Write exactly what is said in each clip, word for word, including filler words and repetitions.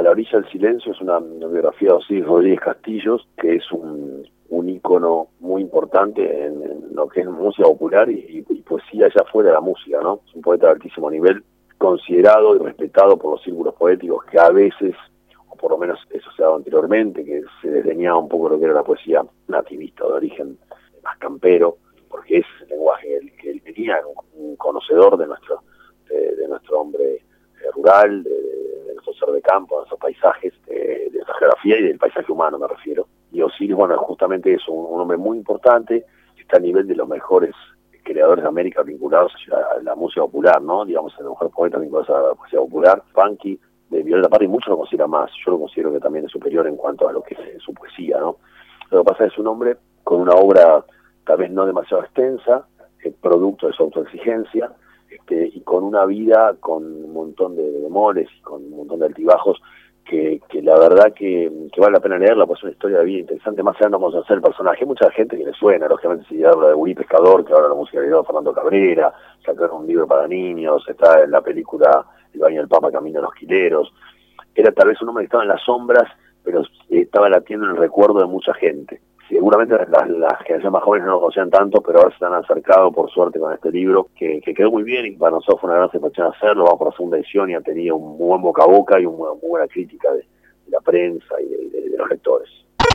la orilla del silencio es una, una biografía de Osiris Rodríguez Castillos, que es un, un ícono muy importante en, en lo que es música popular y, y poesía ya fuera de la música, ¿no? Es un poeta de altísimo nivel, considerado y respetado por los círculos poéticos que a veces, o por lo menos eso se ha dado anteriormente, que se desdeñaba un poco lo que era la poesía nativista, de origen más campero, porque es el lenguaje que él, que él tenía, un, un conocedor de nuestro, de, de nuestro hombre eh, rural, de, de nuestro ser de campo, de nuestros paisajes, de, de nuestra geografía y del paisaje humano me refiero. Y Osiris, bueno, justamente es un, un hombre muy importante, está a nivel de los mejores creadores de América vinculados a la música popular, ¿no? Digamos, a los mejores poetas vinculados a la poesía popular. Funky, de Violeta Parra, y muchos lo consideran más. Yo lo considero que también es superior en cuanto a lo que es su poesía, ¿no? Lo que pasa es que es un hombre con una obra tal vez no demasiado extensa, eh, producto de su autoexigencia, este, y con una vida con un montón de demoles y con un montón de altibajos, que, que la verdad que, que vale la pena leerla, pues es una historia de vida interesante. Más allá no vamos a hacer el personaje, hay mucha gente que le suena, lógicamente si habla de Willy Pescador, que ahora la música de Fernando Cabrera, sacaron un libro para niños, está en la película El baño del Papa, Camino a los Quileros. Era tal vez un hombre que estaba en las sombras, pero estaba latiendo en el recuerdo de mucha gente. Seguramente las, las generaciones más jóvenes no lo conocían tanto, pero ahora se han acercado, por suerte, con este libro, que, que quedó muy bien, y para nosotros fue una gran satisfacción hacerlo. Vamos por la segunda edición y ha tenido un muy buen boca a boca y una muy buena crítica de, de la prensa y de, de, de los lectores.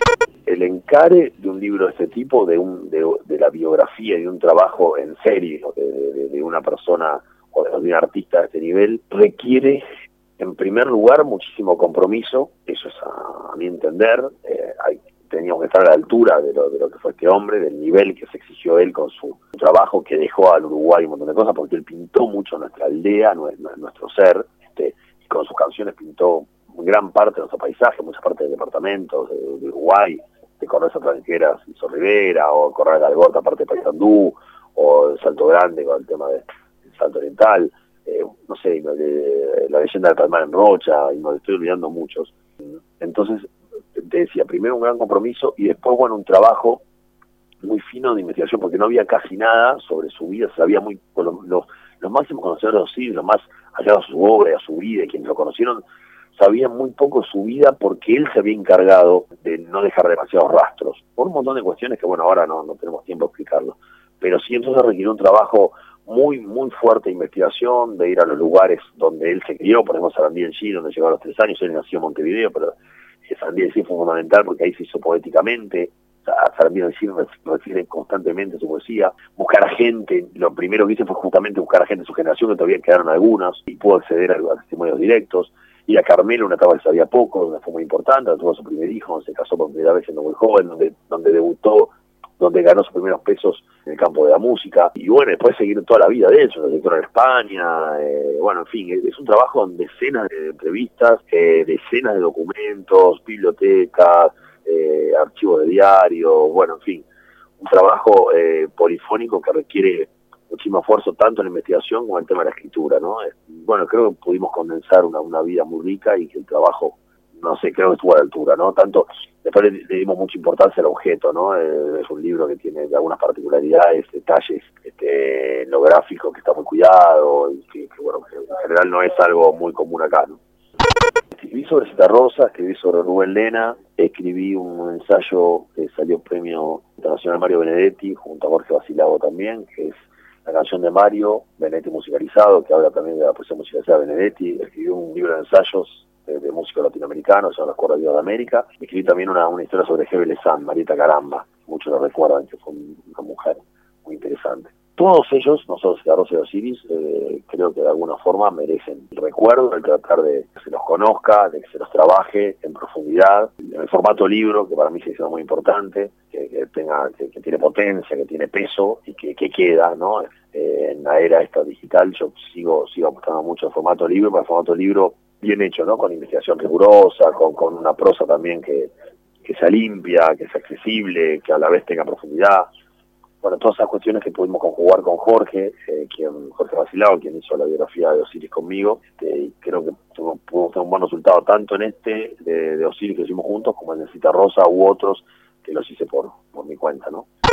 El encare de un libro de este tipo, de, un, de, de la biografía y de un trabajo en serio de, de, de una persona o de un artista de este nivel, requiere, en primer lugar, muchísimo compromiso. Eso es a, a mi entender. Eh, hay teníamos que estar a la altura de lo, de lo que fue este hombre, del nivel que se exigió él con su trabajo, que dejó al Uruguay un montón de cosas, porque él pintó mucho nuestra aldea, nuestro, nuestro ser, este, y con sus canciones pintó gran parte de nuestro paisaje, mucha parte del departamento de, de Uruguay, de Correza Tranqueras, hizo Rivera, o Corral Galgota, parte de Paysandú, o el Salto Grande con el tema de, del Salto Oriental, eh, no sé, de, de, la leyenda del Palmar en Rocha, y me estoy olvidando muchos. Entonces, te decía, primero un gran compromiso y después, bueno, un trabajo muy fino de investigación, porque no había casi nada sobre su vida, sabía muy, los, los, los máximos conocedores de Osiris, los más allegados a su obra, a su vida, y quienes lo conocieron, sabían muy poco su vida porque él se había encargado de no dejar demasiados rastros, por un montón de cuestiones que, bueno, ahora no, no tenemos tiempo de explicarlo, pero sí entonces requirió un trabajo muy, muy fuerte de investigación, de ir a los lugares donde él se crió, por ejemplo, Sarandí en Chile, donde llegó a los tres años, él nació en Montevideo, pero Sarandí en sí fue fundamental porque ahí se hizo poéticamente. A Sarandí en sí refiere constantemente a su poesía. Buscar a gente, lo primero que hice fue justamente buscar a gente de su generación, que todavía quedaron algunos, y pudo acceder a, a testimonios directos. Ir a Carmelo, una etapa que sabía poco, donde fue muy importante, donde tuvo su primer hijo, donde se casó por primera vez siendo muy joven, donde, donde debutó, donde ganó sus primeros pesos en el campo de la música, y bueno, después seguir toda la vida de él, su trayectoria en España, eh, bueno, en fin, es, es un trabajo con decenas de entrevistas, eh, decenas de documentos, bibliotecas, eh, archivos de diario, bueno, en fin, un trabajo eh, polifónico que requiere muchísimo esfuerzo, tanto en la investigación como en el tema de la escritura, ¿no? Eh, bueno, creo que pudimos condensar una, una vida muy rica y que el trabajo, no sé, creo que estuvo a la altura, ¿no? Tanto, después le, le dimos mucha importancia al objeto, ¿no? Eh, es un libro que tiene algunas particularidades, detalles, este, en lo gráfico que está muy cuidado, y que, que, bueno, que en general no es algo muy común acá, ¿no? Escribí sobre Citarrosa, escribí sobre Rubén Lena, escribí un ensayo que salió premio internacional Mario Benedetti, junto a Jorge Basilago también, que es la canción de Mario Benedetti musicalizado, que habla también de la poesía musicalizada de Benedetti. Escribí un libro de ensayos de, de músicos latinoamericanos, son las cuerdas de América. Escribí también una, una historia sobre Hebe Lezán, Marieta Caramba, muchos lo recuerdan, que fue una mujer muy interesante. Todos ellos, nosotros, Citarrosa y Osiris, eh, creo que de alguna forma merecen el recuerdo, el tratar de que se los conozca, de que se los trabaje en profundidad, en el formato libro, que para mí se hizo muy importante, que, que tenga, que, que tiene potencia, que tiene peso y que, que queda, ¿no? Eh, en la era esta digital yo sigo, sigo apostando mucho al formato libro, para el formato libro bien hecho, ¿no? Con investigación rigurosa, con, con una prosa también que, que sea limpia, que sea accesible, que a la vez tenga profundidad. Bueno, todas esas cuestiones que pudimos conjugar con Jorge, eh, quien, Jorge Basilago, quien hizo la biografía de Osiris conmigo, este, y creo que tuvimos, pudimos tener un buen resultado tanto en este de, de Osiris que hicimos juntos, como en el Citarrosa u otros que los hice por, por mi cuenta, ¿no?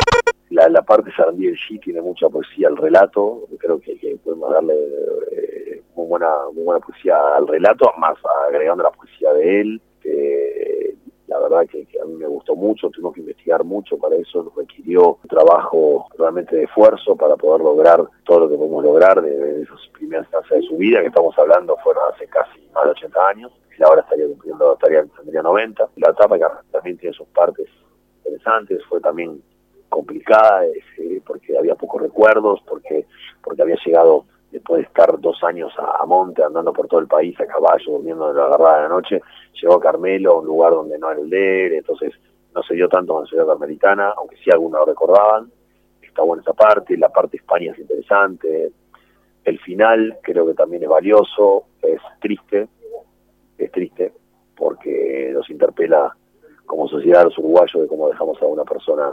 La, la parte Sarandí del G tiene mucha poesía al relato, creo que, que podemos darle eh, muy buena muy buena poesía al relato, más agregando la poesía de él. Eh, la verdad que, que a mí me gustó mucho, tuvimos que investigar mucho para eso, nos requirió un trabajo realmente de esfuerzo para poder lograr todo lo que podemos lograr de, de esas primeras instancias de su vida, que estamos hablando fueron hace casi más de ochenta años, y ahora estaría cumpliendo, estaría, tendría noventa. La etapa que también tiene sus partes interesantes, fue también complicada, eh, porque había pocos recuerdos, porque porque había llegado, después de estar dos años a, a monte, andando por todo el país a caballo, durmiendo de la agarrada de la noche, llegó a Carmelo, a un lugar donde no era el de él, entonces no se dio tanto con la ciudad carmelitana, aunque sí algunos lo recordaban. Está buena esa parte, la parte de España es interesante, el final creo que también es valioso, es triste, es triste, porque nos interpela como sociedad los uruguayos de cómo dejamos a una persona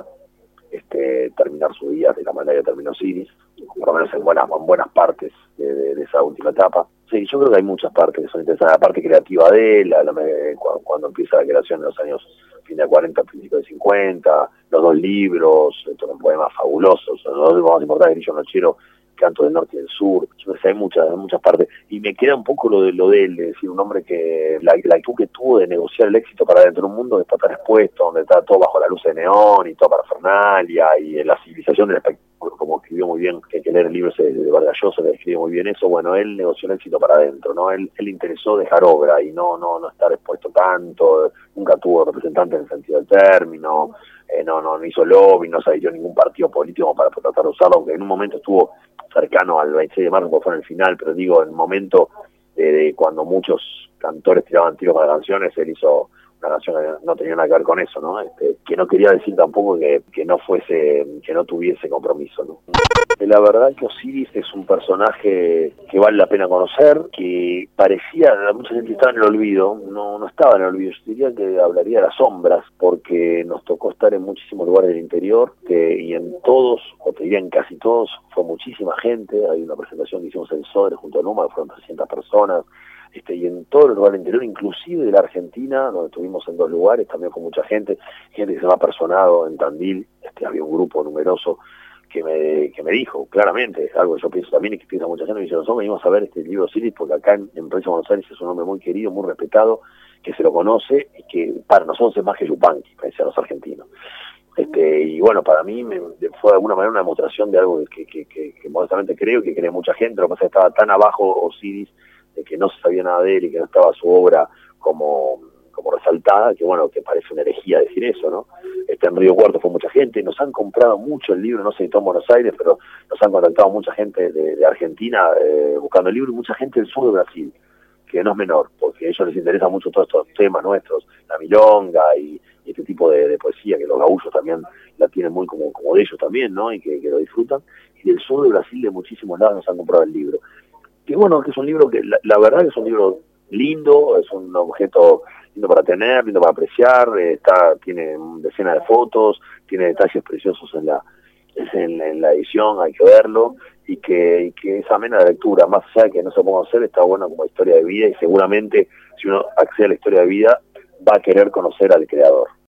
Este, terminar su día de la manera que terminó Siris, por lo menos en buenas, en buenas partes de, de, de esa última etapa. Sí, yo creo que hay muchas partes que son interesantes, la parte creativa de él, la, la, cuando, cuando empieza la creación en los años fin de cuarenta, principios de cincuenta, los dos libros, estos son poemas fabulosos, los dos libros más importantes, Grillo Nochero, Canto del Norte y del Sur, yo sé, hay muchas, hay muchas partes, y me queda un poco lo de lo de él, de decir, un hombre que, la, la actitud que tuvo de negociar el éxito para dentro de un mundo que está tan expuesto, donde está todo bajo la luz de neón y toda parafernalia, y en la civilización del espectáculo, como escribió muy bien, que hay que leer el libro ese de Vargas Llosa, que escribió muy bien eso. Bueno, él negoció el éxito para adentro, ¿no? Él, él le interesó dejar obra y no, no, no estar expuesto tanto, nunca tuvo representante en el sentido del término, eh, no, no, no hizo lobby, no se adhirió a ningún partido político para tratar de usarlo, aunque en un momento estuvo cercano al veintiséis de marzo, porque fue en el final, pero digo, en el momento de, de cuando muchos cantores tiraban tiros para canciones, él hizo una canción que no tenía nada que ver con eso, ¿no? Este, que no quería decir tampoco que, que no fuese, que no tuviese compromiso, ¿no? La verdad que Osiris es un personaje que vale la pena conocer, que parecía, mucha gente estaba en el olvido, no, no estaba en el olvido, yo diría que hablaría de las sombras, porque nos tocó estar en muchísimos lugares del interior, que, y en todos, o te diría en casi todos, fue muchísima gente. Hay una presentación que hicimos en Sodre junto a Numa, que fueron trescientas personas, Este, y en todo el lugar interior, inclusive de la Argentina, donde estuvimos en dos lugares, también con mucha gente, gente que se me ha personado en Tandil, este, había un grupo numeroso que me, que me dijo claramente, algo que yo pienso también, y que piensa mucha gente, me dice, nosotros venimos a ver este libro Osiris porque acá en, en Provincia de Buenos Aires es un hombre muy querido, muy respetado, que se lo conoce, y que para nosotros es más que Yupanqui, parecía a los argentinos. Este, y bueno, para mí me, fue de alguna manera una demostración de algo que, que, que, que modestamente creo y que cree mucha gente. Lo que pasa es que estaba tan abajo Osiris, de que no se sabía nada de él y que no estaba su obra como, como resaltada, que bueno, que parece una herejía decir eso, ¿no? Este, en Río Cuarto fue mucha gente, nos han comprado mucho el libro, no se editó en Buenos Aires, pero nos han contactado mucha gente de, de Argentina eh, buscando el libro, y mucha gente del sur de Brasil, que no es menor, porque a ellos les interesa mucho todos estos temas nuestros, la milonga y, y este tipo de, de poesía, que los gaullos también la tienen muy como, como de ellos también, ¿no? Y que, que lo disfrutan. Y del sur de Brasil, de muchísimos lados, nos han comprado el libro. Que bueno, que es un libro que, la, la verdad que es un libro lindo, es un objeto lindo para tener, lindo para apreciar, eh, está, tiene decenas de fotos, tiene detalles preciosos en la, en, en la edición, hay que verlo, y que, y que es amena de lectura, más allá de que no se ponga a hacer, está bueno como historia de vida, y seguramente si uno accede a la historia de vida va a querer conocer al creador.